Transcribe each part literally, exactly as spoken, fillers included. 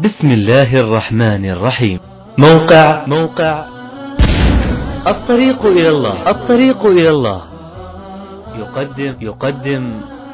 بسم الله الرحمن الرحيم. موقع موقع الطريق إلى الله الطريق إلى الله يقدم يقدم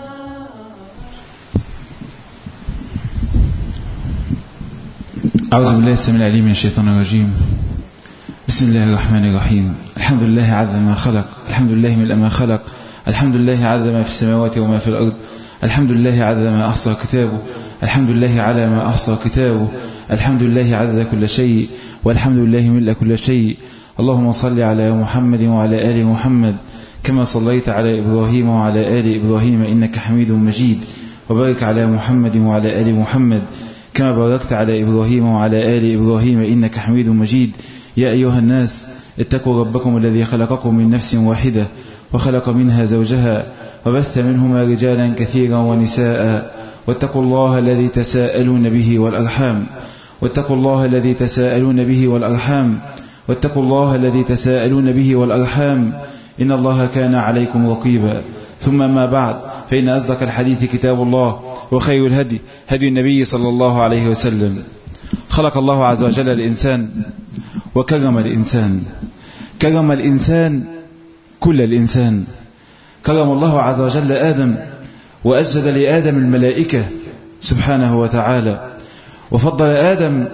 أعوذ بالله السميع العليم من الشيطان الرجيم. بسم الله الرحمن الرحيم. الحمد لله عدد ما خلق، الحمد لله ملء ما خلق، الحمد لله عدد ما في السماوات وما في الأرض، الحمد لله عدد ما أحصى كتابه، الحمد لله على ما أحصى كتابه، الحمد لله عدد كل شيء، والحمد لله ملء كل شيء. اللهم صل على محمد وعلى آل محمد كما صليت على إبراهيم وعلى آل إبراهيم إنك حميد مجيد، وبارك على محمد وعلى آل محمد كما باركت على إبراهيم وعلى آل إبراهيم إنك حميد مجيد. يا أيها الناس اتقوا ربكم الذي خلقكم من نفس واحدة وخلق منها زوجها وبث منهما رجالا كثيرا ونساء، واتقوا الله الذي تساءلون به والأرحام واتقوا الله الذي تساءلون به والأرحام واتقوا الله الذي تساءلون به والأرحام إن الله كان عليكم رقيبا. ثم ما بعد، فإن أصدق الحديث كتاب الله، وخير الهدي هدي النبي صلى الله عليه وسلم. خلق الله عز وجل الإنسان وكرم الإنسان، كرم الإنسان كل الإنسان. كرم الله عز وجل آدم وأسجد لآدم الملائكة سبحانه وتعالى، وفضل آدم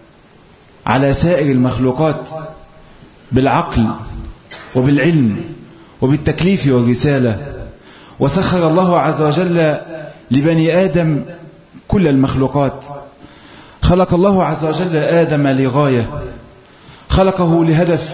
على سائر المخلوقات بالعقل وبالعلم وبالتكليف والرسالة. وسخر الله عز وجل لبني آدم كل المخلوقات. خلق الله عز وجل آدم لغاية، خلقه لهدف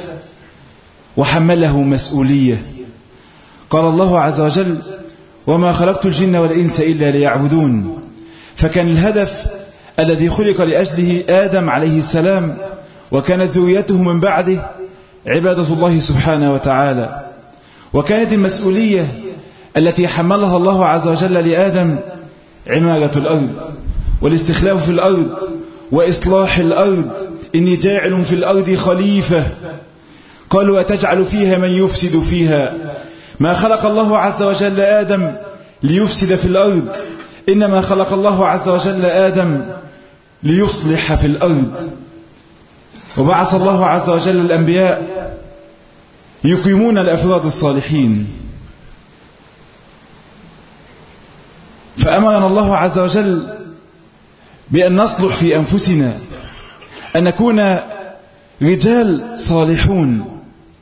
وحمله مسؤولية. قال الله عز وجل: وما خلقت الجن والإنس إلا ليعبدون. فكان الهدف الذي خلق لأجله آدم عليه السلام وكانت ذريته من بعده عبادة الله سبحانه وتعالى. وكانت المسؤولية التي حملها الله عز وجل لآدم عمارة الأرض والاستخلاف في الأرض وإصلاح الأرض. إني جاعل في الأرض خليفة. قالوا: أتجعل فيها من يفسد فيها؟ ما خلق الله عز وجل آدم ليفسد في الأرض، إنما خلق الله عز وجل آدم ليصلح في الأرض. وبعث الله عز وجل الأنبياء يقيمون الأفراد الصالحين. فأمرنا الله عز وجل بأن نصلح في أنفسنا، أن نكون رجال صالحون.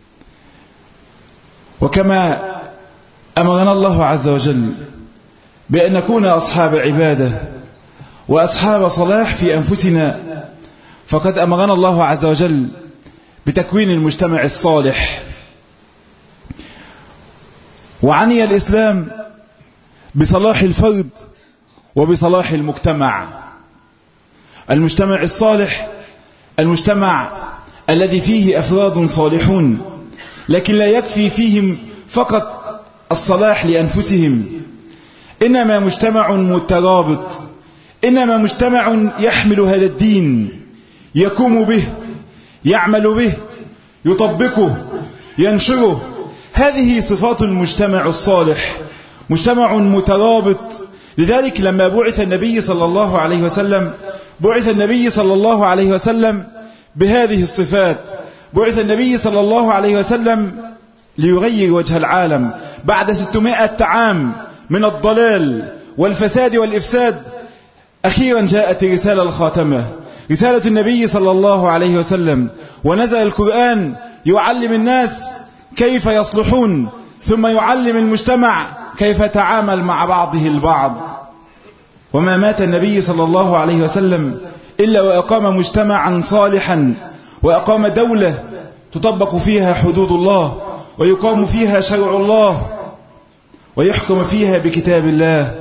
وكما أمرنا الله عز وجل بأن نكون أصحاب عبادة وأصحاب صلاح في أنفسنا، فقد أمرنا الله عز وجل بتكوين المجتمع الصالح. وعني الإسلام بصلاح الفرد وبصلاح المجتمع. المجتمع الصالح المجتمع الذي فيه أفراد صالحون، لكن لا يكفي فيهم فقط الصلاح لأنفسهم، إنما مجتمع مترابط، إنما مجتمع يحمل هذا الدين، يقوم به، يعمل به، يطبقه، ينشره. هذه صفات المجتمع الصالح، مجتمع مترابط. لذلك لما بعث النبي صلى الله عليه وسلم بعث النبي صلى الله عليه وسلم بهذه الصفات. بعث النبي صلى الله عليه وسلم ليغير وجه العالم بعد ستمائة عام من الضلال والفساد والإفساد. أخيرا جاءت رسالة الخاتمة، رسالة النبي صلى الله عليه وسلم، ونزل القرآن يعلم الناس كيف يصلحون، ثم يعلم المجتمع كيف تعامل مع بعضه البعض. وما مات النبي صلى الله عليه وسلم إلا وأقام مجتمعا صالحا، وأقام دولة تطبق فيها حدود الله، ويقام فيها شرع الله، ويحكم فيها بكتاب الله.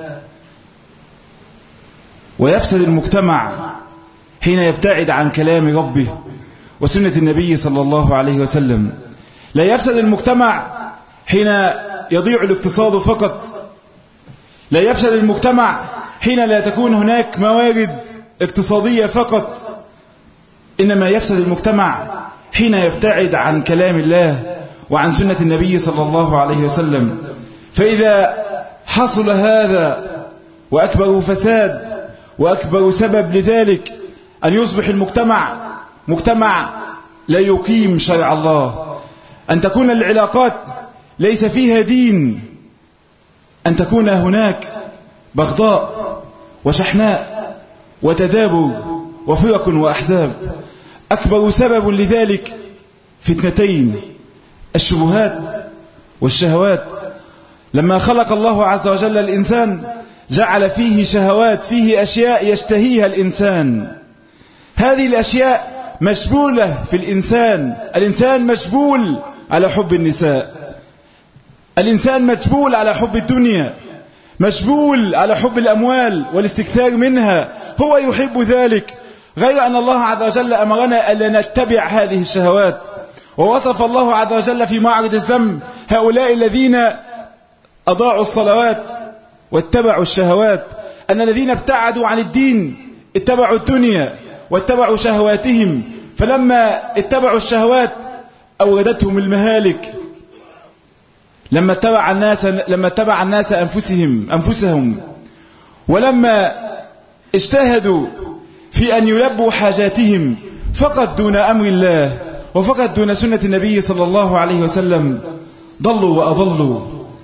ويفسد المجتمع حين يبتعد عن كلام ربه وسنة النبي صلى الله عليه وسلم. لا يفسد المجتمع حين يضيع الاقتصاد فقط، لا يفسد المجتمع حين لا تكون هناك موارد اقتصادية فقط، إنما يفسد المجتمع حين يبتعد عن كلام الله وعن سنة النبي صلى الله عليه وسلم. فإذا حصل هذا، وأكبر فساد وأكبر سبب لذلك أن يصبح المجتمع مجتمع لا يقيم شرع الله، أن تكون العلاقات ليس فيها دين، أن تكون هناك بغضاء وشحناء وتدابر وفرق وأحزاب. أكبر سبب لذلك فتنتين: الشبهات والشهوات. لما خلق الله عز وجل الإنسان جعل فيه شهوات، فيه أشياء يشتهيها الإنسان. هذه الأشياء مشبولة في الإنسان. الإنسان مشبول على حب النساء، الإنسان مجبول على حب الدنيا، مجبول على حب الأموال والاستكثار منها. هو يحب ذلك، غير أن الله عز وجل أمرنا ألا نتبع هذه الشهوات. ووصف الله عز وجل في معرض الذم هؤلاء الذين أضاعوا الصلوات واتبعوا الشهوات، أن الذين ابتعدوا عن الدين اتبعوا الدنيا واتبعوا شهواتهم، فلما اتبعوا الشهوات أوردتهم المهالك. لما اتبع الناس لما اتبع الناس أنفسهم أنفسهم ولما اجتهدوا في أن يلبوا حاجاتهم فقط دون أمر الله وفقط دون سنة النبي صلى الله عليه وسلم، ضلوا وأضلوا،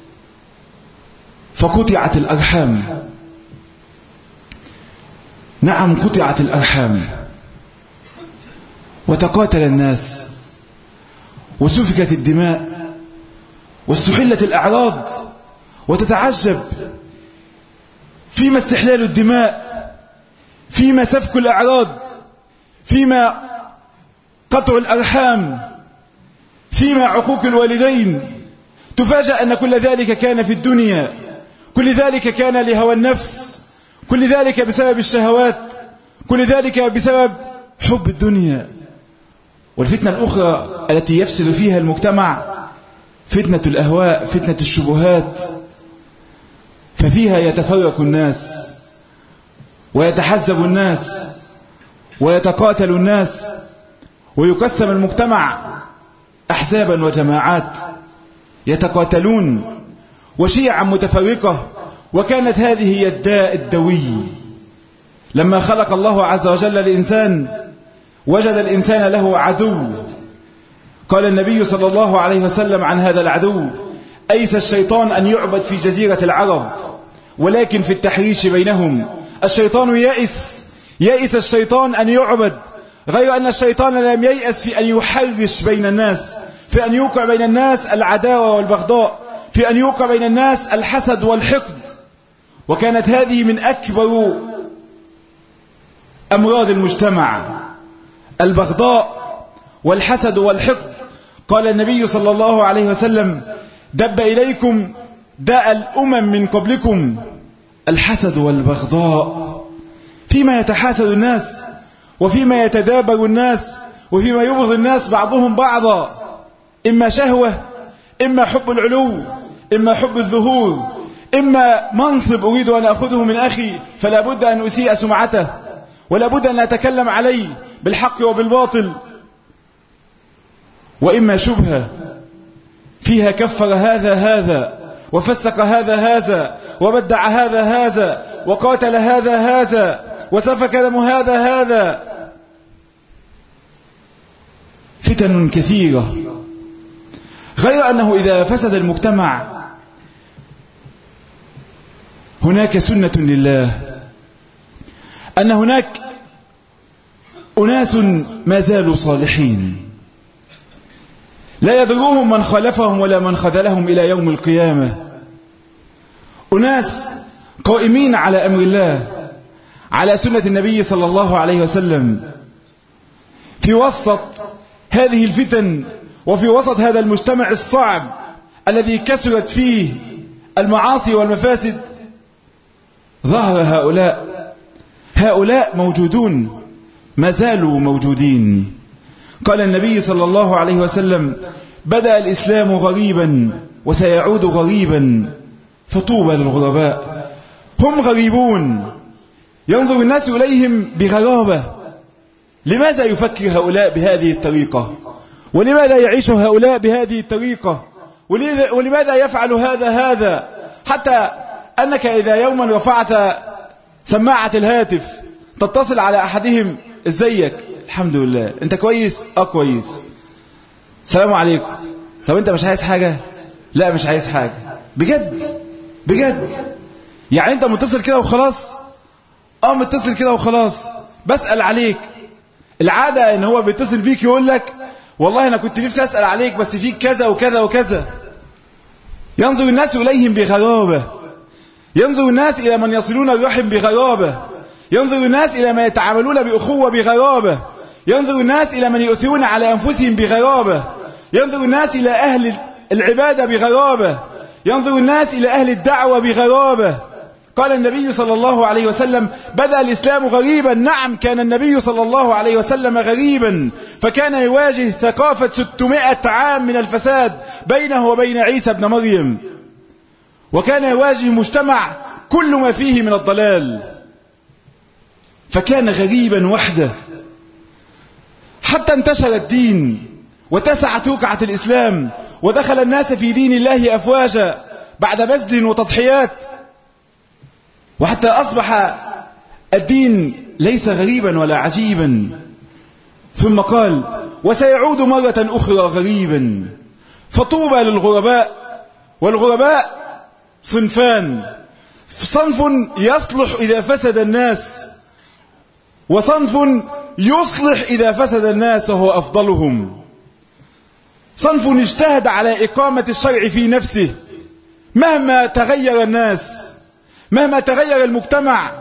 فقطعت الأرحام. نعم، قطعت الأرحام، وتقاتل الناس، وسفكت الدماء، واستحلت الأعراض. وتتعجب فيما استحلال الدماء، فيما سفك الأعراض، فيما قطع الأرحام، فيما عقوق الوالدين. تفاجأ أن كل ذلك كان في الدنيا، كل ذلك كان لهوى النفس، كل ذلك بسبب الشهوات، كل ذلك بسبب حب الدنيا. والفتنة الأخرى التي يفسد فيها المجتمع فتنة الأهواء، فتنة الشبهات، ففيها يتفرق الناس ويتحزب الناس ويتقاتل الناس، ويقسم المجتمع أحزابا وجماعات يتقاتلون وشيعا متفرقة. وكانت هذه هي الداء الدوي. لما خلق الله عز وجل الإنسان وجد الإنسان له عدو. قال النبي صلى الله عليه وسلم عن هذا العدو: أيس الشيطان أن يعبد في جزيرة العرب، ولكن في التحريش بينهم. الشيطان يئس يئس الشيطان أن يعبد، غير أن الشيطان لم ييأس في أن يحرش بين الناس، في أن يوقع بين الناس العداوة والبغضاء، في أن يوقع بين الناس الحسد والحقد. وكانت هذه من أكبر أمراض المجتمع، البغضاء والحسد والحقد. قال النبي صلى الله عليه وسلم: دب إليكم داء الأمم من قبلكم، الحسد والبغضاء. فيما يتحاسد الناس، وفيما يتدابر الناس، وفيما يبغض الناس بعضهم بعضا، إما شهوة، إما حب العلو، إما حب الظهور، إما منصب أريد أن أخذه من أخي فلا بد أن أسيء سمعته، ولا بد أن أتكلم عليه بالحق وبالباطل، وإما شبهة فيها كفر هذا هذا، وفسق هذا هذا، وبدع هذا هذا، وقاتل هذا هذا، وسفك دم هذا هذا. فتن كثيرة. غير أنه إذا فسد المجتمع هناك سنة لله، أن هناك أناس ما زالوا صالحين لا يضرهم من خالفهم ولا من خذلهم إلى يوم القيامة. أناس قائمين على أمر الله، على سنة النبي صلى الله عليه وسلم، في وسط هذه الفتن وفي وسط هذا المجتمع الصعب الذي كثرت فيه المعاصي والمفاسد. ظهر هؤلاء هؤلاء موجودون، ما زالوا موجودين. قال النبي صلى الله عليه وسلم: بدأ الإسلام غريبا وسيعود غريبا، فطوبى للغرباء. هم غريبون، ينظر الناس إليهم بغرابة. لماذا يفكر هؤلاء بهذه الطريقة؟ ولماذا يعيش هؤلاء بهذه الطريقة؟ ولماذا يفعل هذا هذا؟ حتى أنك إذا يوما رفعت سماعة الهاتف تتصل على أحدهم ازيك؟ الحمد لله. انت كويس؟ اه كويس. السلام عليكم. طب انت مش عايز حاجة؟ لا مش عايز حاجة. بجد بجد يعني انت متصل كده وخلاص؟ اه متصل كده وخلاص، بسأل عليك. العادة ان هو بيتصل بيك يقول لك والله انا كنت نفسي اسأل عليك بس فيك كذا وكذا وكذا. ينظر الناس اليهم بغرابة، ينظر الناس الى من يصلون الرحم بغرابة، ينظر الناس الى من يتعاملون باخوة بغرابة، ينظر الناس الى من يؤثرون على انفسهم بغرابة، ينظر الناس الى اهل العبادة بغرابة، ينظر الناس الى اهل الدعوة بغرابة. قال النبي صلى الله عليه وسلم بدأ الإسلام غريبا. نعم كان النبي صلى الله عليه وسلم غريبا، فكان يواجه ثقافة ستمائة عام من الفساد بينه وبين عيسى ابن مريم، وكان يواجه مجتمع كل ما فيه من الضلال، فكان غريبا وحده حتى انتشر الدين وتسعت ركعة الإسلام ودخل الناس في دين الله أفواجا بعد بذل وتضحيات، وحتى أصبح الدين ليس غريبا ولا عجيبا. ثم قال وسيعود مرة أخرى غريبا. فطوبى للغرباء، والغرباء صنفان: صنف يصلح إذا فسد الناس، وصنف يصلح إذا فسد الناس وهو أفضلهم. صنف اجتهد على إقامة الشرع في نفسه مهما تغير الناس، مهما تغير المجتمع،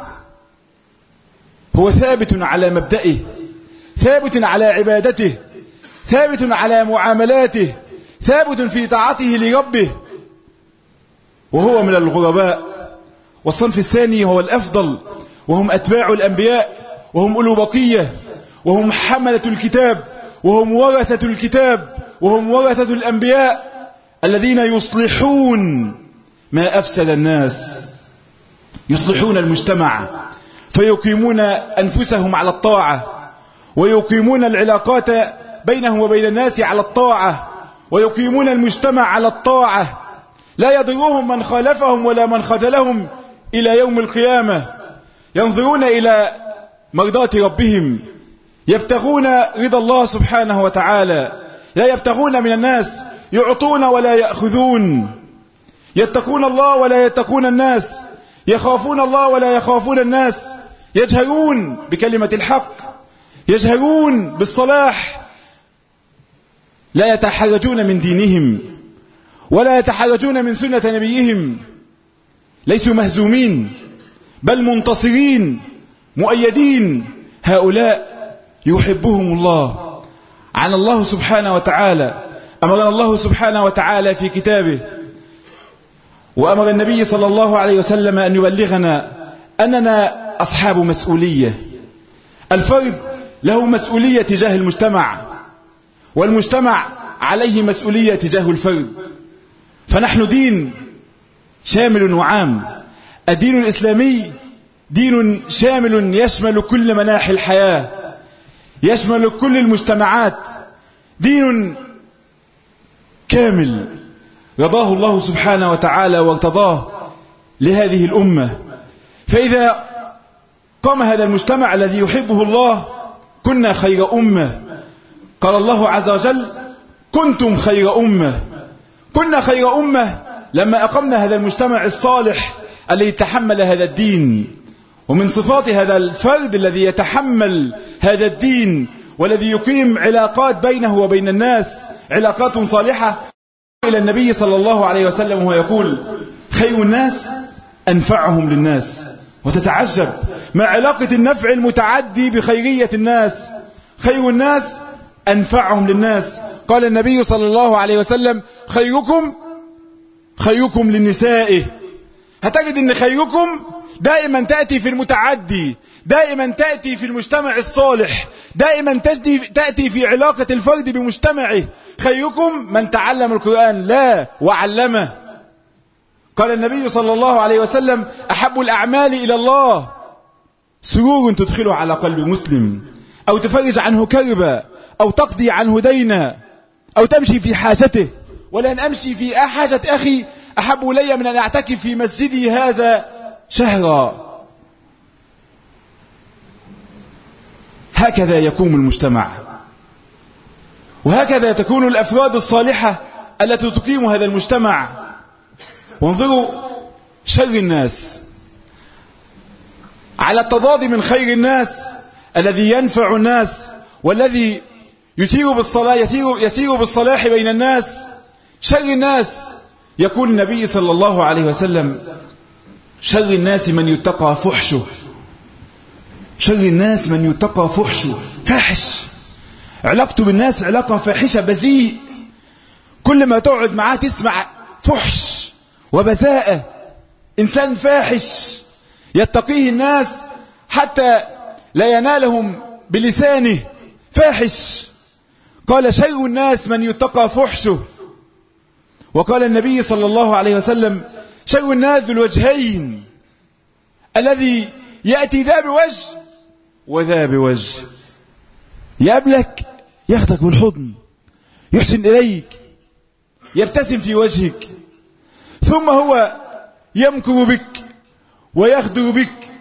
هو ثابت على مبدئه، ثابت على عبادته، ثابت على معاملاته، ثابت في طاعته لربه، وهو من الغرباء. والصنف الثاني هو الأفضل، وهم أتباع الأنبياء، وهم أولو بقية، وهم حملة الكتاب، وهم ورثة الكتاب، وهم ورثة الأنبياء الذين يصلحون ما أفسد الناس، يصلحون المجتمع فيقيمون أنفسهم على الطاعة، ويقيمون العلاقات بينهم وبين الناس على الطاعة، ويقيمون المجتمع على الطاعة، لا يضرهم من خالفهم ولا من خذلهم إلى يوم القيامة. ينظرون إلى مرضاة ربهم، يبتغون رضا الله سبحانه وتعالى، لا يبتغون من الناس، يعطون ولا يأخذون، يتقون الله ولا يتقون الناس، يخافون الله ولا يخافون الناس، يجهرون بكلمة الحق، يجهرون بالصلاح، لا يتحرجون من دينهم ولا يتحرجون من سنة نبيهم، ليسوا مهزومين بل منتصرين مؤيدين. هؤلاء يحبهم الله. عن الله سبحانه وتعالى، أمرنا الله سبحانه وتعالى في كتابه، وأمر النبي صلى الله عليه وسلم أن يبلغنا أننا أصحاب مسؤولية. الفرد له مسؤولية تجاه المجتمع، والمجتمع عليه مسؤولية تجاه الفرد. فنحن دين شامل وعام. الدين الإسلامي دين شامل يشمل كل مناحي الحياة، يشمل كل المجتمعات، دين كامل رضاه الله سبحانه وتعالى وارتضاه لهذه الأمة. فإذا قام هذا المجتمع الذي يحبه الله كنا خير أمة. قال الله عز وجل كنتم خير أمة. كنا خير أمة لما أقمنا هذا المجتمع الصالح الذي تحمل هذا الدين. ومن صفات هذا الفرد الذي يتحمل هذا الدين والذي يقيم علاقات بينه وبين الناس علاقات صالحة إلى النبي صلى الله عليه وسلم وهو يقول خير الناس أنفعهم للناس. وتتعجب مع علاقة النفع المتعدي بخيرية الناس، خير الناس أنفعهم للناس. قال النبي صلى الله عليه وسلم خيركم خيركم للنسائه. هتجد أن خيركم دائما تأتي في المتعدي، دائما تأتي في المجتمع الصالح، دائما تأتي في علاقة الفرد بمجتمعه. خيركم من تعلم القرآن لا وعلمه. قال النبي صلى الله عليه وسلم أحب الأعمال إلى الله سرور تدخله على قلب مسلم، أو تفرج عنه كربا، أو تقضي عنه دينا، أو تمشي في حاجته. ولأن أمشي في حاجة أخي أحب إلي من أن أعتكف في مسجدي هذا شهرا. هكذا يقوم المجتمع، وهكذا تكون الأفراد الصالحة التي تقيم هذا المجتمع. وانظروا شر الناس على التضاد من خير الناس الذي ينفع الناس والذي يسير بالصلاة يسير, يسير بالصلاح بين الناس. شر الناس يقول النبي صلى الله عليه وسلم: شر الناس من يتقى فحشه. شر الناس من يتقى فحشه، فاحش، علاقته بالناس علاقة فاحشة، بذيء، كل ما تقعد معاه تسمع فحش وبذاءة. إنسان فاحش يتقيه الناس حتى لا ينالهم بلسانه، فاحش. قال: شر الناس من يتقى فحشه. وقال النبي صلى الله عليه وسلم: شر الناس ذو الوجهين، الذي يأتي ذا بوجه وذا بوجه، يقابلك ياخدك بالحضن، يحسن إليك، يبتسم في وجهك، ثم هو يمكر بك ويخدر بك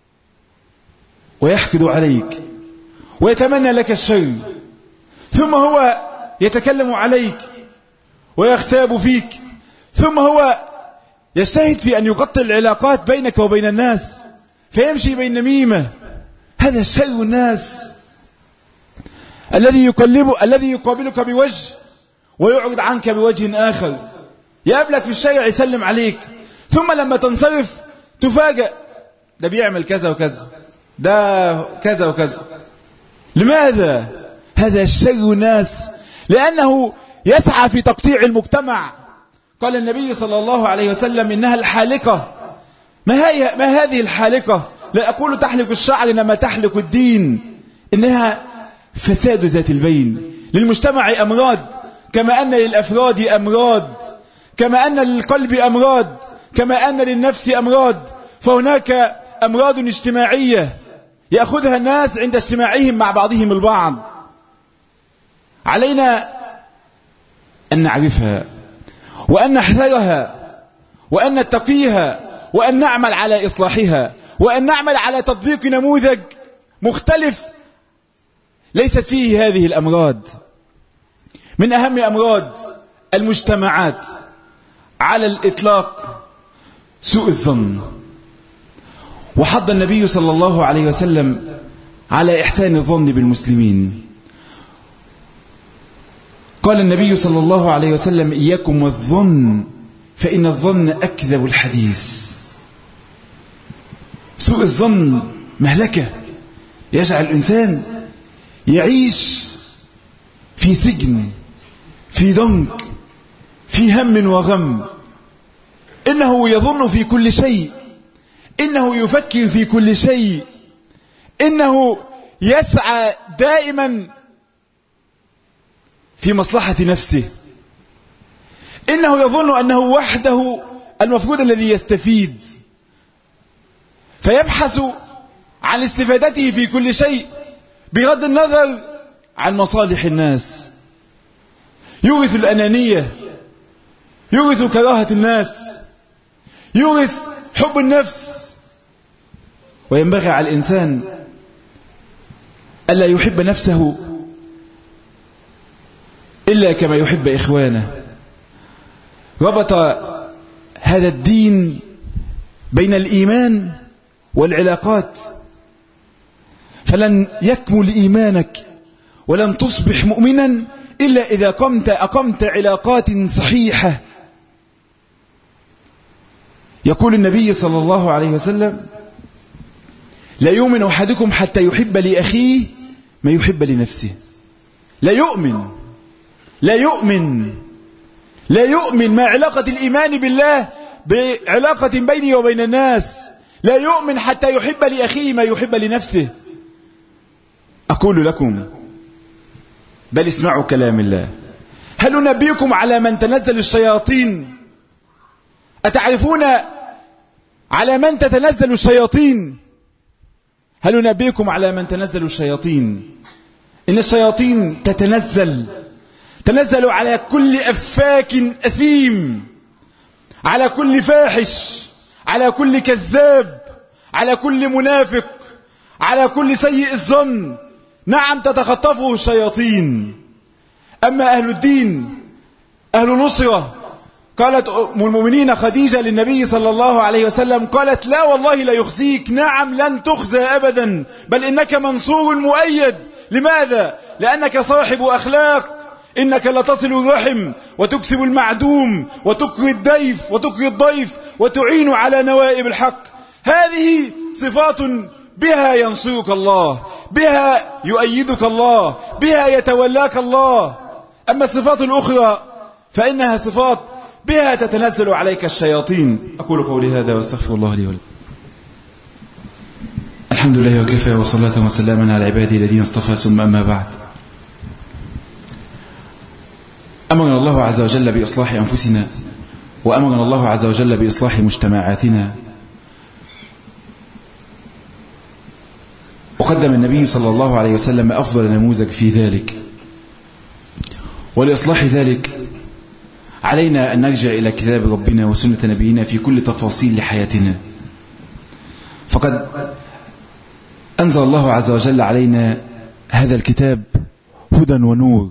ويحقد عليك ويتمنى لك الشر، ثم هو يتكلم عليك ويغتاب فيك، ثم هو يجتهد في أن يقطع العلاقات بينك وبين الناس، فيمشي بين نميمة. هذا شر الناس الذي يقلب الذي يقابلك بوجه ويعرض عنك بوجه آخر، يقابلك في الشارع يسلم عليك، ثم لما تنصرف تفاجأ ده بيعمل كذا وكذا، ده كذا وكذا. لماذا؟ هذا شر الناس، لأنه يسعى في تقطيع المجتمع. قال النبي صلى الله عليه وسلم: إنها الحالقة. ما هي ما هذه الحالقة؟ لا أقول تحلق الشعر، إنما تحلق الدين. إنها فساد ذات البين. للمجتمع أمراض كما أن للأفراد أمراض، كما أن للقلب أمراض، كما أن للنفس أمراض. فهناك أمراض اجتماعية يأخذها الناس عند اجتماعهم مع بعضهم البعض. علينا أن نعرفها وأن نحذرها وأن نتقيها وأن نعمل على إصلاحها وأن نعمل على تطبيق نموذج مختلف ليست فيه هذه الأمراض. من أهم أمراض المجتمعات على الإطلاق سوء الظن. وحض النبي صلى الله عليه وسلم على إحسان الظن بالمسلمين. قال النبي صلى الله عليه وسلم: إياكم والظن فإن الظن أكذب الحديث. سوء الظن مهلكة، يجعل الإنسان يعيش في سجن، في ضنك، في هم وغم. إنه يظن في كل شيء، إنه يفكر في كل شيء، إنه يسعى دائما في مصلحة نفسه، إنه يظن أنه وحده المفروض الذي يستفيد، فيبحث عن استفادته في كل شيء بغض النظر عن مصالح الناس. يورث الأنانية، يورث كراهة الناس، يورث حب النفس. وينبغي على الإنسان ألا يحب نفسه إلا كما يحب إخوانه. ربط هذا الدين بين الإيمان والعلاقات، فلن يكمل إيمانك ولن تصبح مؤمنا إلا إذا قمت أقمت علاقات صحيحة. يقول النبي صلى الله عليه وسلم: لا يؤمن أحدكم حتى يحب لأخيه ما يحب لنفسه. لا يؤمن لا يؤمن لا يؤمن ما علاقة الإيمان بالله بعلاقة بيني وبين الناس. لا يؤمن حتى يحب لأخيه ما يحب لنفسه. أقول لكم بل اسمعوا كلام الله: هل ننبئكم على من تنزل الشياطين؟ أتعرفون على من تتنزل الشياطين؟ هل ننبئكم على من تنزل الشياطين؟ إن الشياطين تتنزل تنزل على كل أفاك أثيم، على كل فاحش، على كل كذاب، على كل منافق، على كل سيء الظن، نعم تتخطفه الشياطين. أما أهل الدين أهل نصرة، قالت أم المؤمنين خديجة للنبي صلى الله عليه وسلم، قالت لا والله لا يخزيك، نعم لن تخزى أبدا، بل إنك منصور مؤيد. لماذا؟ لأنك صاحب أخلاق، إنك لتصل الرحم وتكسب المعدوم وتكري الضيف وتكري الضيف وتعين على نوائب الحق. هذه صفات بها ينصرك الله، بها يؤيدك الله، بها يتولاك الله. أما الصفات الأخرى فإنها صفات بها تتنزل عليك الشياطين. أقول قولي هذا واستغفر الله لي ولكم. الحمد لله وكفى، وصلاة وسلاما على عباده الذين اصطفى، ثم أما بعد. أمرنا الله عز وجل بإصلاح أنفسنا، وأمرنا الله عز وجل بإصلاح مجتمعاتنا. وقدم النبي صلى الله عليه وسلم أفضل نموذج في ذلك. ولإصلاح ذلك علينا أن نرجع إلى كتاب ربنا وسنة نبينا في كل تفاصيل حياتنا. فقد أنزل الله عز وجل علينا هذا الكتاب هدى ونور.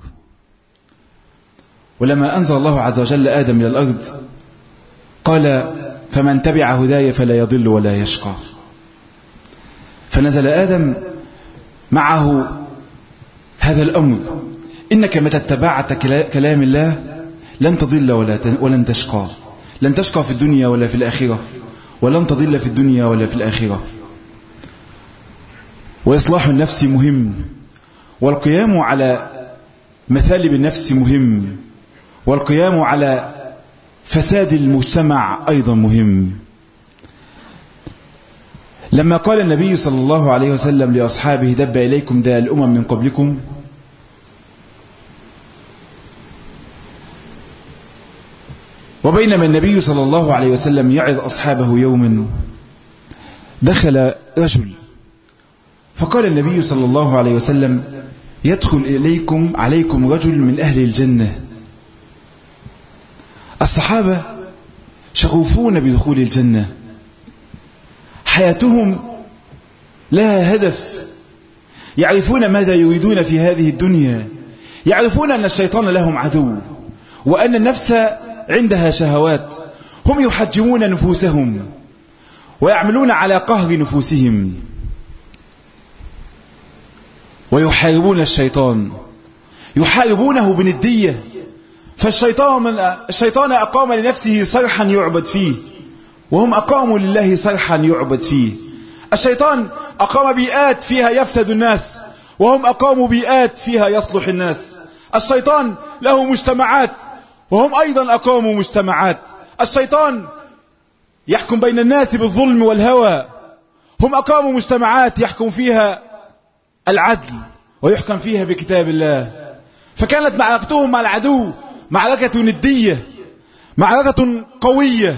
ولما أنزل الله عز وجل آدم إلى الأرض قال فمن تبع هداي فلا يضل ولا يشقى. فنزل آدم معه هذا الأمر، إنك متى اتبعت كلام الله لن تضل ولا ولن تشقى، لن تشقى في الدنيا ولا في الآخرة، ولن تضل في الدنيا ولا في الآخرة. وإصلاح النفس مهم، والقيام على مثالب النفس مهم، والقيام على فساد المجتمع أيضا مهم. لما قال النبي صلى الله عليه وسلم لأصحابه دب إليكم داء الأمم من قبلكم، وبينما النبي صلى الله عليه وسلم يعظ أصحابه يوما دخل رجل، فقال النبي صلى الله عليه وسلم يدخل إليكم عليكم رجل من أهل الجنة. الصحابة شغوفون بدخول الجنة، حياتهم لها هدف، يعرفون ماذا يريدون في هذه الدنيا، يعرفون أن الشيطان لهم عدو، وأن النفس عندها شهوات. هم يحجمون نفوسهم ويعملون على قهر نفوسهم ويحاربون الشيطان، يحاربونه بندية. فالشيطان من الشيطان أقام لنفسه صرحا يعبد فيه، وهم أقاموا لله صرحا يعبد فيه. الشيطان أقام بيئات فيها يفسد الناس، وهم أقاموا بيئات فيها يصلح الناس. الشيطان له مجتمعات، وهم أيضا أقاموا مجتمعات. الشيطان يحكم بين الناس بالظلم والهوى، هم أقاموا مجتمعات يحكم فيها العدل ويحكم فيها بكتاب الله. فكانت معركتهم مع العدو معركة ندية، معركة قوية.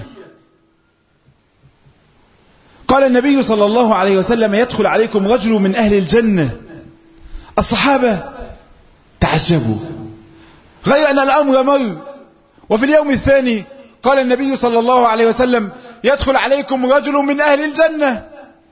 قال النبي صلى الله عليه وسلم يدخل عليكم رجل من أهل الجنة. الصحابة تعجبوا، غير أن الأمر مر. وفي اليوم الثاني قال النبي صلى الله عليه وسلم يدخل عليكم رجل من أهل الجنة.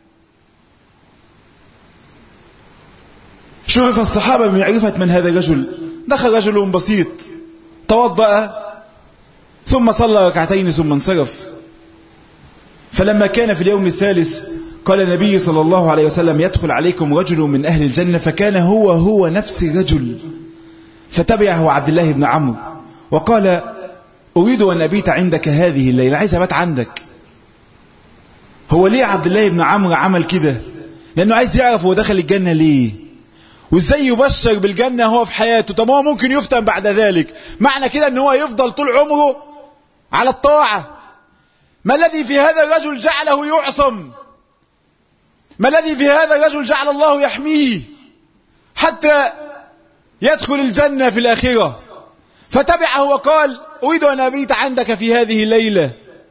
شرف الصحابة بمعرفة من هذا الرجل. دخل رجل بسيط، توضأ ثم صلى ركعتين ثم انصرف. فلما كان في اليوم الثالث قال النبي صلى الله عليه وسلم يدخل عليكم رجل من أهل الجنة، فكان هو هو نفس الرجل. فتبعه عبد الله بن عمرو وقال أريد أن أبيت عندك هذه الليلة، عايز أبات عندك. هو ليه عبد الله بن عمرو عمل كده؟ لأنه عايز يعرف هو دخل الجنة ليه، وإزاي يبشر بالجنة هو في حياته. طب هو ممكن يفتن بعد ذلك، معنى كده أنه هو يفضل طول عمره على الطاعة. ما الذي في هذا الرجل جعله يعصم؟ ما الذي في هذا الرجل جعل الله يحميه حتى يدخل الجنة في الآخرة؟ فتبعه وقال أريد أن أبيت عندك في هذه الليلة.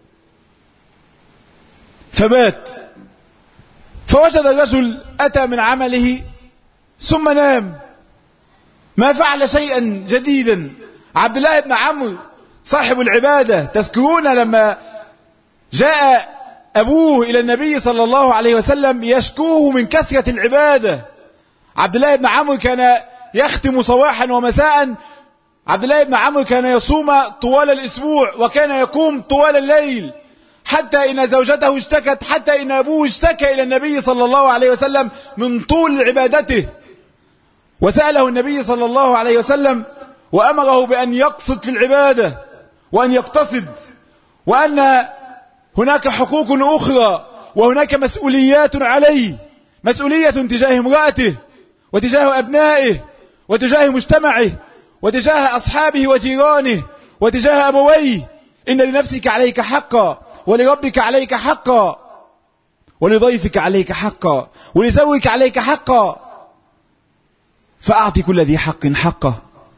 فبات، فوجد الرجل أتى من عمله ثم نام، ما فعل شيئا جديدا. عبد الله بن عمرو صاحب العبادة، تذكرون لما جاء أبوه إلى النبي صلى الله عليه وسلم يشكوه من كثرة العبادة. عبد الله بن عمرو كان يختم صباحا ومساء. عبد الله بن عمرو كان يصوم طوال الأسبوع وكان يقوم طوال الليل، حتى إن زوجته اشتكت، حتى إن أبوه اشتكى إلى النبي صلى الله عليه وسلم من طول عبادته، وسأله النبي صلى الله عليه وسلم وأمره بأن يقصد في العبادة وأن يقتصد، وأن هناك حقوق أخرى وهناك مسؤوليات عليه، مسؤولية تجاه امرأته وتجاه أبنائه وتجاه مجتمعه وتجاه أصحابه وجيرانه وتجاه أبويه. إن لنفسك عليك حقا، ولربك عليك حقا، ولضيفك عليك حقا، ولزوجك عليك حقا، فأعطي كل ذي حق حقه.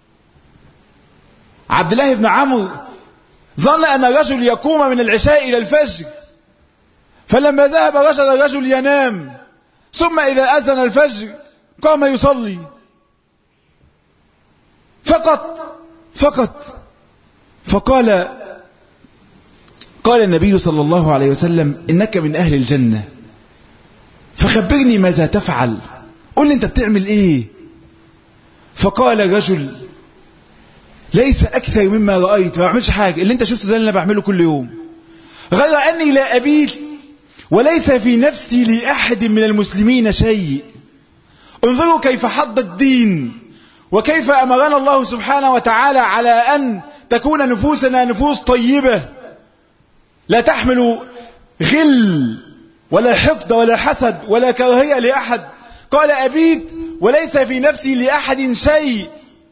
عبد الله بن عمرو ظن أن الرجل يقوم من العشاء إلى الفجر، فلما ذهب رجل الرجل ينام، ثم إذا أذن الفجر قام يصلي فقط فقط فقال قال النبي صلى الله عليه وسلم: إنك من أهل الجنة، فخبرني ماذا تفعل، قل لي أنت بتعمل إيه؟ فقال الرجل: ليس أكثر مما رأيت، ما بعملش حاجة، اللي أنت شفته ده اللي أنا بعمله كل يوم، غير أني لا أبيت وليس في نفسي لأحد من المسلمين شيء. انظروا كيف حض الدين، وكيف أمرنا الله سبحانه وتعالى على أن تكون نفوسنا نفوس طيبة لا تحمل غل ولا حقد ولا حسد ولا كراهية لأحد. قال: أبيت وليس في نفسي لأحد شيء،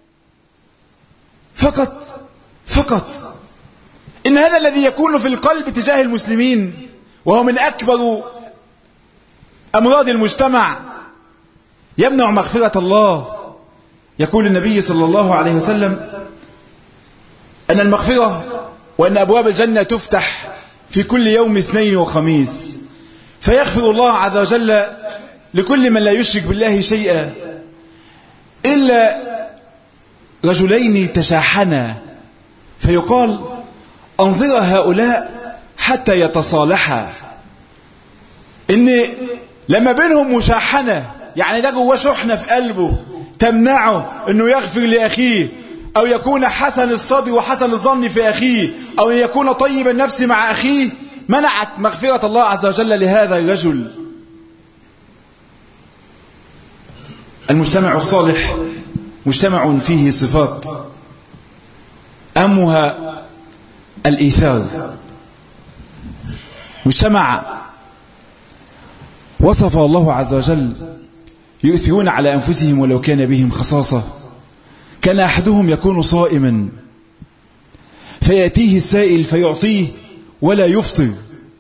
فقط فقط. إن هذا الذي يكون في القلب تجاه المسلمين، وهو من أكبر أمراض المجتمع، يمنع مغفرة الله. يقول النبي صلى الله عليه وسلم أن المغفرة وأن أبواب الجنة تفتح في كل يوم اثنين وخميس، فيغفر الله عز وجل لكل من لا يشرك بالله شيئا إلا رجلين تشاحنا، فيقال: أنظر هؤلاء حتى يتصالحا. إن لما بينهم مشاحنة، يعني ده جواه شحنة في قلبه تمنعه أنه يغفر لأخيه، أو يكون حسن الصدر وحسن الظن في أخيه، أو أن يكون طيب النفس مع أخيه، منعت مغفرة الله عز وجل لهذا الرجل. المجتمع الصالح مجتمع فيه صفات، أهمها الإيثار. مجتمع وصف الله عز وجل يؤثرون على أنفسهم ولو كان بهم خصاصة. كان أحدهم يكون صائما فيأتيه السائل فيعطيه ولا يفطر.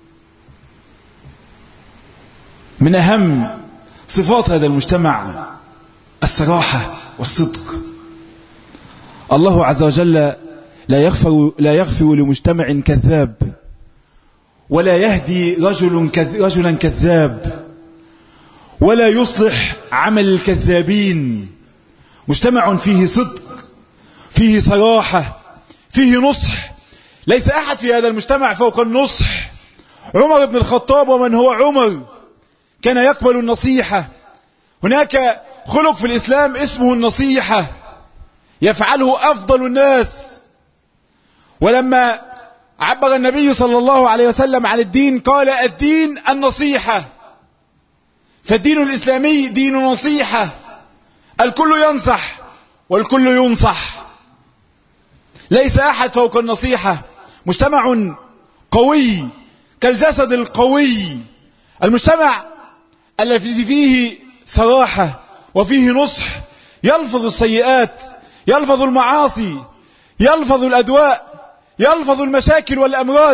من أهم صفات هذا المجتمع الصراحة والصدق. الله عز وجل لا يغفر, لا يغفر لمجتمع كذاب، ولا يهدي رجل رجلا كذاب، ولا يصلح عمل الكذابين. مجتمع فيه صدق، فيه صراحة، فيه نصح. ليس أحد في هذا المجتمع فوق النصح. عمر بن الخطاب ومن هو عمر كان يقبل النصيحة. هناك خلق في الإسلام اسمه النصيحة، يفعله أفضل الناس. ولما عبر النبي صلى الله عليه وسلم عن الدين قال: الدين النصيحة. فالدين الإسلامي دين نصيحة، الكل ينصح والكل ينصح، ليس أحد فوق النصيحة. مجتمع قوي كالجسد القوي، المجتمع الذي فيه صراحة وفيه نصح، يلفظ السيئات، يلفظ المعاصي، يلفظ الأدواء، يلفظ المشاكل والأمراض،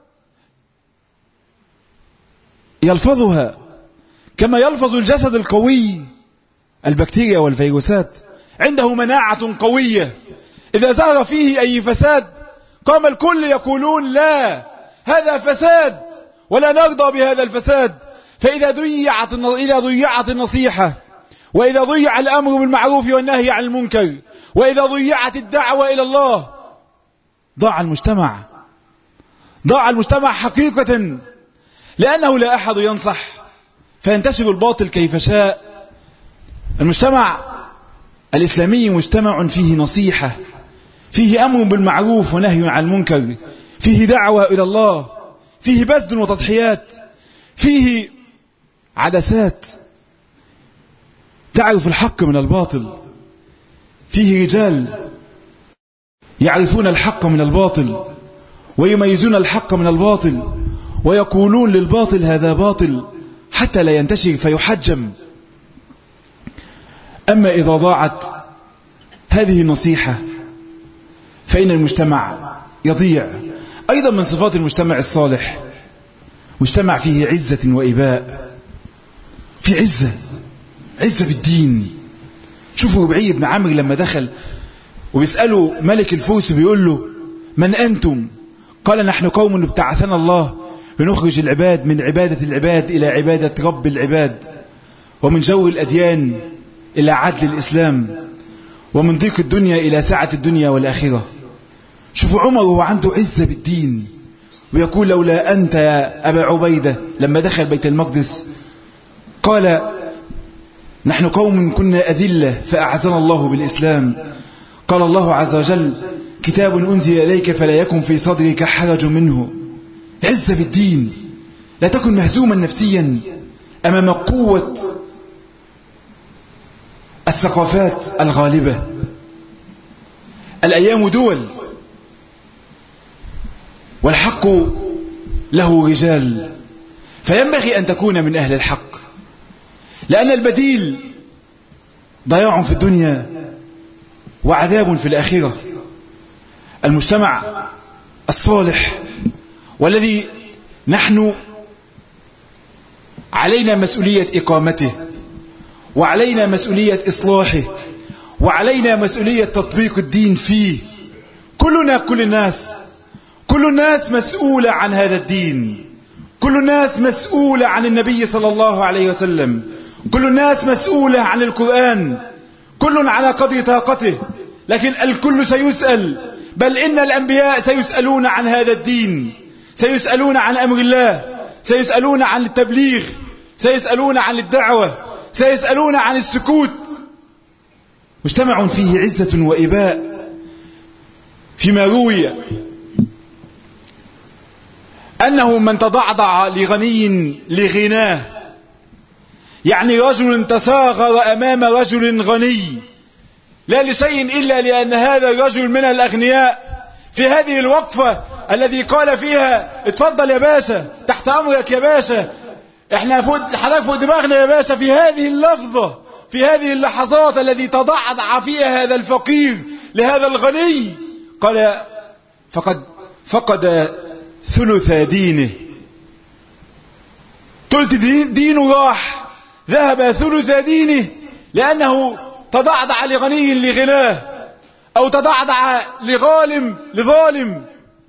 يلفظها كما يلفظ الجسد القوي. البكتيريا والفيروسات عنده مناعة قوية، إذا ظهر فيه أي فساد قام الكل يقولون: لا، هذا فساد ولا نرضى بهذا الفساد. فإذا ضيعت إذا ضيعت النصيحة، وإذا ضيع الأمر بالمعروف والنهي عن المنكر، وإذا ضيعت الدعوة إلى الله، ضاع المجتمع. ضاع المجتمع حقيقة، لأنه لا أحد ينصح، فينتشر الباطل كيف شاء، المجتمع الإسلامي مجتمع فيه نصيحة، فيه أمر بالمعروف ونهي عن المنكر، فيه دعوة إلى الله، فيه بذل وتضحيات، فيه عدسات تعرف الحق من الباطل، فيه رجال يعرفون الحق من الباطل ويميزون الحق من الباطل ويقولون للباطل هذا باطل حتى لا ينتشر فيحجم. أما إذا ضاعت هذه النصيحة فإن المجتمع يضيع. أيضا من صفات المجتمع الصالح مجتمع فيه عزة وإباء، في عزة، عزة بالدين. شوفوا ربعي بن عمرو لما دخل وبيسألوا ملك الفرس بيقول له من أنتم؟ قال نحن قوم ابتعثنا الله لنخرج العباد من عبادة العباد إلى عبادة رب العباد، ومن جو الأديان إلى عدل الإسلام، ومن ضيق الدنيا إلى سعة الدنيا والآخرة. شوفوا عمر هو عنده عزة بالدين ويقول لولا أنت يا أبا عبيدة لما دخل بيت المقدس قال نحن قوم كنا أذلة فأعزنا الله بالإسلام. قال الله عز وجل كتاب أنزل إليك فلا يكن في صدرك حرج منه. عزة بالدين، لا تكن مهزوما نفسيا أمام قوة الثقافات الغالبة. الأيام دول والحق له رجال، فينبغي أن تكون من أهل الحق، لأن البديل ضياع في الدنيا وعذاب في الآخرة. المجتمع الصالح والذي نحن علينا مسؤولية إقامته وعلينا مسؤولية إصلاحه وعلينا مسؤولية تطبيق الدين فيه. كلنا كل الناس كل الناس مسؤولة عن هذا الدين، كل الناس مسؤولة عن النبي صلى الله عليه وسلم، كل الناس مسؤولة عن القرآن، كل على قدر طاقته، لكن الكل سيسأل، بل إن الأنبياء سيسألون عن هذا الدين، سيسألون عن أمر الله، سيسألون عن التبليغ، سيسألون عن الدعوة، سيسألون عن السكوت. مجتمع فيه عزة وإباء. فيما روي أنه من تضعضع لغني لغناه، يعني رجل تصاغر أمام رجل غني لا لشيء إلا لأن هذا الرجل من الأغنياء. في هذه الوقفة الذي قال فيها اتفضل يا باشا تحت أمرك يا باشا، احنا حضرتك فوق دماغنا يا باشا، في هذه اللفظة في هذه اللحظات الذي تضعضع فيها هذا الفقير لهذا الغني قال فقد فقد ثلث دينه، ثلث دينه راح، ذهب ثلث دينه لأنه تضعضع لغني لغناه أو تضعضع لظالم لظالم.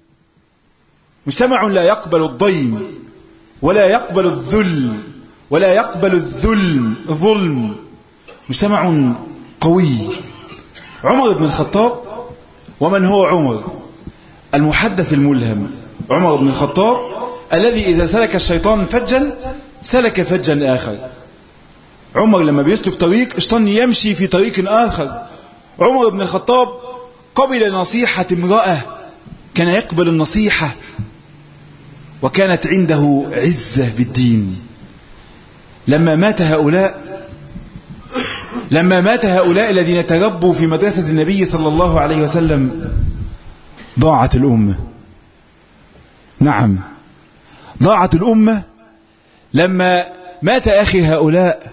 مجتمع لا يقبل الضيم ولا يقبل الذل ولا يقبل الظلم الظلم مجتمع قوي. عمر بن الخطاب، ومن هو عمر؟ المحدث الملهم، عمر بن الخطاب الذي إذا سلك الشيطان فجا سلك فجا آخر. عمر لما بيسلك طريق الشيطان يمشي في طريق آخر. عمر بن الخطاب قبل نصيحة امرأة، كان يقبل النصيحة، وكانت عنده عزة بالدين. لما مات هؤلاء لما مات هؤلاء الذين تربوا في مدرسة النبي صلى الله عليه وسلم ضاعت الأمة. نعم ضاعت الأمة لما مات أخي هؤلاء،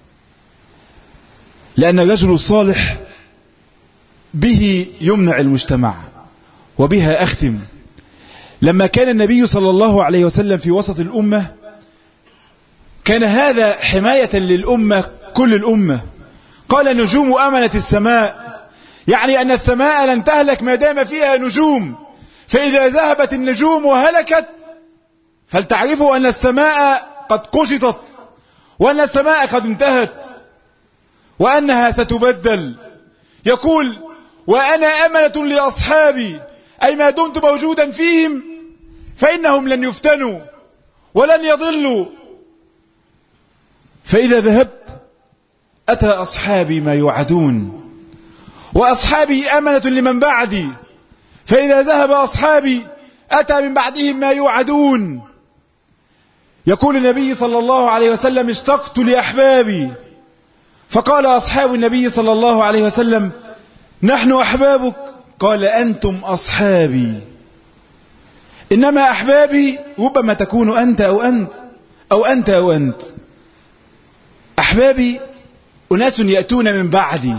لأن الرجل الصالح به يمنع المجتمع. وبها أختم. لما كان النبي صلى الله عليه وسلم في وسط الأمة كان هذا حماية للأمة كل الأمة. قال نجوم أمنت السماء، يعني أن السماء لن تهلك ما دام فيها نجوم، فإذا ذهبت النجوم وهلكت فلتعرفوا أن السماء قد قشطت وأن السماء قد انتهت وأنها ستبدل. يقول وأنا أمنة لأصحابي، أي ما دمت موجودا فيهم فإنهم لن يفتنوا ولن يضلوا، فإذا ذهبت أتى أصحابي ما يوعدون، وأصحابي أمنة لمن بعدي، فإذا ذهب أصحابي أتى من بعدهم ما يوعدون. يقول النبي صلى الله عليه وسلم: اشتقت لأحبابي، فقال أصحاب النبي صلى الله عليه وسلم: نحن أحبابك، قال: أنتم أصحابي. إنما أحبابي ربما تكون أنت أو أنت أو أنت أو أنت. أحبابي أناس يأتون من بعدي،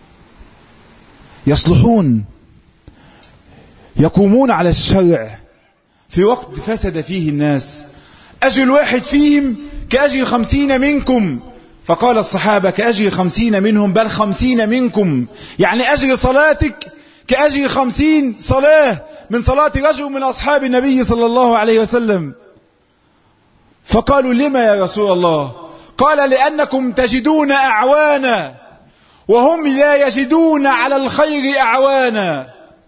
يصلحون، يقومون على الشرع في وقت فسد فيه الناس. أجل واحد فيهم كأجل خمسين منكم، فقال الصحابة: كأجل خمسين منهم، بل خمسين منكم، يعني أجل صلاتك كأجل خمسين صلاة من صلاة رجل من أصحاب النبي صلى الله عليه وسلم. فقالوا: لما يا رسول الله؟ قال: لأنكم تجدون أعوانا وهم لا يجدون على الخير أعوانا،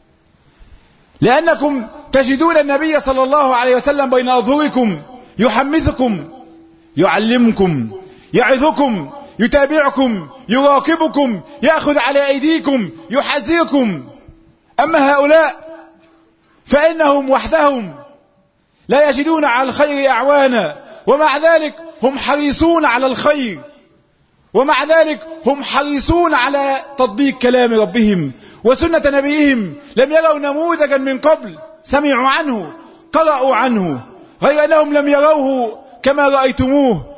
لأنكم تجدون النبي صلى الله عليه وسلم بين أظهركم، يحمثكم، يعلمكم، يعظكم، يتابعكم، يراقبكم، يأخذ على أيديكم، يحذركم. أما هؤلاء فإنهم وحدهم لا يجدون على الخير أعوانا، ومع ذلك هم حريصون على الخير، ومع ذلك هم حريصون على تطبيق كلام ربهم وسنة نبيهم. لم يروا نموذجا من قبل، سمعوا عنه، قرأوا عنه، غير أنهم لم يروه كما رأيتموه.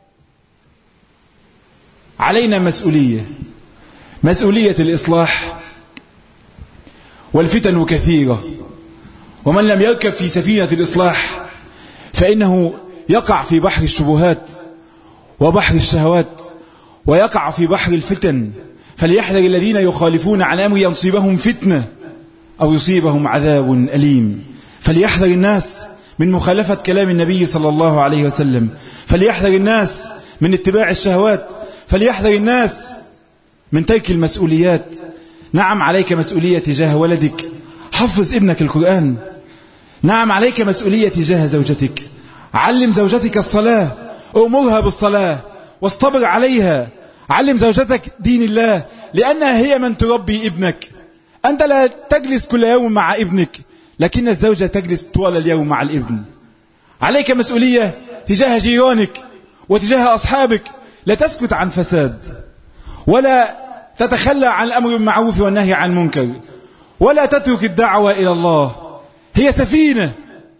علينا مسؤولية، مسؤولية الإصلاح، والفتن كثيرة، ومن لم يركب في سفينة الإصلاح فإنه يقع في بحر الشبهات وبحر الشهوات، ويقع في بحر الفتن. فليحذر الذين يخالفون عن أمره أن تصيبهم فتنة أو يصيبهم عذاب أليم. فليحذر الناس من مخالفة كلام النبي صلى الله عليه وسلم، فليحذر الناس من اتباع الشهوات، فليحذر الناس من ترك المسؤوليات. نعم عليك مسؤولية تجاه ولدك، حفظ ابنك القرآن. نعم عليك مسؤولية تجاه زوجتك، علم زوجتك الصلاة، أمرها بالصلاة واصطبر عليها. علم زوجتك دين الله، لأنها هي من تربي ابنك. أنت لا تجلس كل يوم مع ابنك، لكن الزوجة تجلس طوال اليوم مع الابن. عليك مسؤولية تجاه جيرانك وتجاه أصحابك، لا تسكت عن فساد، ولا تتخلى عن الأمر بالمعروف والنهي عن المنكر، ولا تترك الدعوة إلى الله. هي سفينة،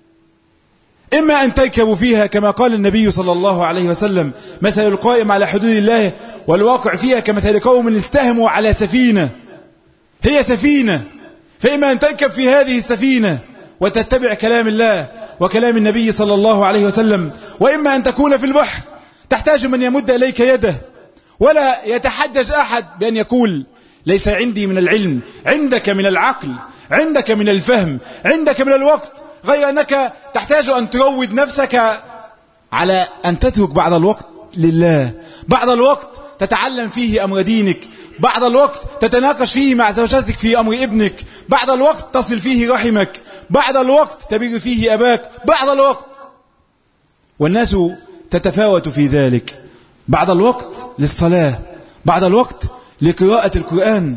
إما أن تركبوا فيها كما قال النبي صلى الله عليه وسلم: مثل القائم على حدود الله والواقع فيها كمثل قوم استهموا على سفينة. هي سفينة، فإما أن تركب في هذه السفينة وتتبع كلام الله وكلام النبي صلى الله عليه وسلم، وإما أن تكون في البحر تحتاج من يمد إليك يده. ولا يتحجج أحد بأن يقول: ليس عندي من العلم، عندك من العقل، عندك من الفهم، عندك من الوقت، غير أنك تحتاج أن تروض نفسك على أن تترك بعض الوقت لله، بعض الوقت تتعلم فيه أمر دينك، بعض الوقت تتناقش فيه مع زوجتك في أمر ابنك، بعض الوقت تصل فيه رحمك، بعض الوقت تبر فيه أباك، بعض الوقت. والناس تتفاوت في ذلك، بعض الوقت للصلاة، بعض الوقت لقراءة القرآن.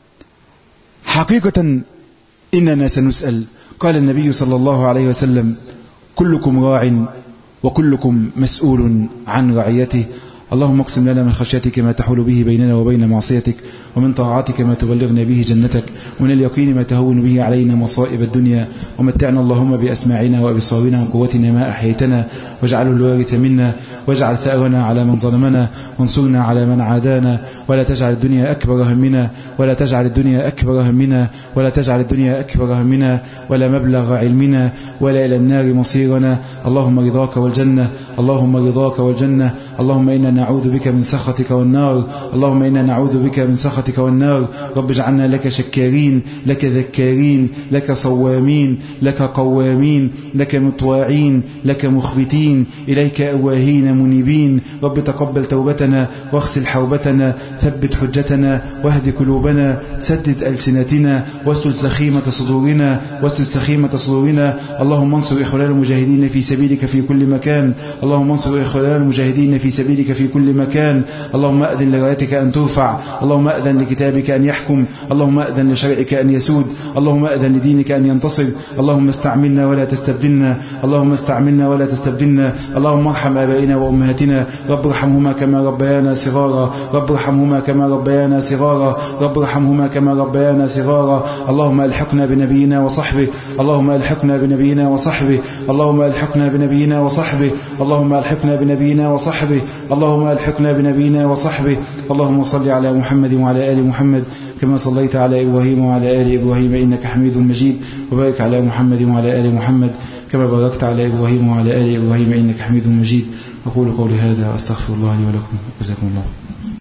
حقيقة إننا سنسأل. قال النبي صلى الله عليه وسلم: كلكم راع وكلكم مسؤول عن رعيته. اللهم اقسم لنا من خشيتك ما تحول به بيننا وبين معصيتك، ومن طاعتك ما تبلغنا به جنتك، ومن اليقين ما تهون به علينا مصائب الدنيا، ومتعنا اللهم بأسماعنا وأبصارنا وقوتنا ما أحييتنا، واجعله الوارث منا، واجعل ثأرنا على من ظلمنا، وانصرنا على من عادانا، ولا تجعل الدنيا أكبر همنا، ولا تجعل الدنيا أكبر همنا، ولا تجعل الدنيا أكبر همنا، ولا مبلغ علمنا، ولا إلى النار مصيرنا. اللهم رضاك والجنة، اللهم رضاك والجنة. اللهم إنا نعوذ بك من سخطك والنار، اللهم إنا نعوذ بك من سخطك والنار. رب اجعلنا لك شكارين، لك ذكارين، لك صوامين، لك قوامين، لك مطواعين، لك مخبتين، إليك أواهين منيبين. رب تقبل توبتنا واغسل حوبتنا، ثبت حجتنا واهد قلوبنا، سدد ألسنتنا، واسل سخيمة صدورنا، واسل سخيمة صدورنا. اللهم انصر إخوان المجاهدين في سبيلك في كل مكان، اللهم انصر إخوان المجاهدين في سبيلك في كل مكان. اللهم أذن لرايتك أن ترفع، اللهم أذن لكتابك أن يحكم، اللهم أذن لشرعك أن يسود، اللهم أذن لدينك أن ينتصر. اللهم استعملنا ولا تستبدلنا، اللهم استعملنا ولا تستبدلنا. اللهم ارحم آبائنا وأمهاتنا، رب ارحمهما كما ربيانا صغارا، رب ارحمهما كما ربيانا صغارا، رب ارحمهما كما ربيانا صغارا. اللهم الحقنا بنبينا وصحبه، اللهم الحقنا بنبينا وصحبه، اللهم الحقنا بنبينا وصحبه، اللهم الحقنا بنبينا وصحبه، اللهم الحقنا بنبينا وصحبه. اللهم صل على محمد وعلى آل محمد كما صليت على إبراهيم وعلى آل إبراهيم إنك حميد مجيد، وبارك على محمد وعلى آل محمد كما باركت على إبراهيم وعلى آل إبراهيم إنك حميد مجيد. أقول قولي هذا وأستغفر الله لي ولكم، جزاكم الله.